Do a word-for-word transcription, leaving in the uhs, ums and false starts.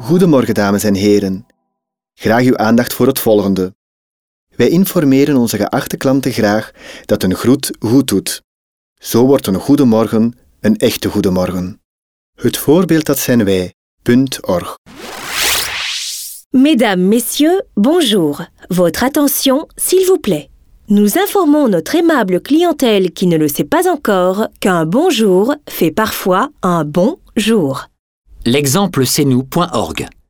Goedemorgen, dames en heren. Graag uw aandacht voor het volgende. Wij informeren onze geachte klanten graag dat een groet goed doet. Zo wordt een goedemorgen een echte goedemorgen. Het voorbeeld dat zijn wij. Punt org. Mesdames, Messieurs, bonjour. Votre attention, s'il vous plaît. Nous informons notre aimable clientèle qui ne le sait pas encore qu'un bonjour fait parfois un bon jour. L'exemple c'est nous point org.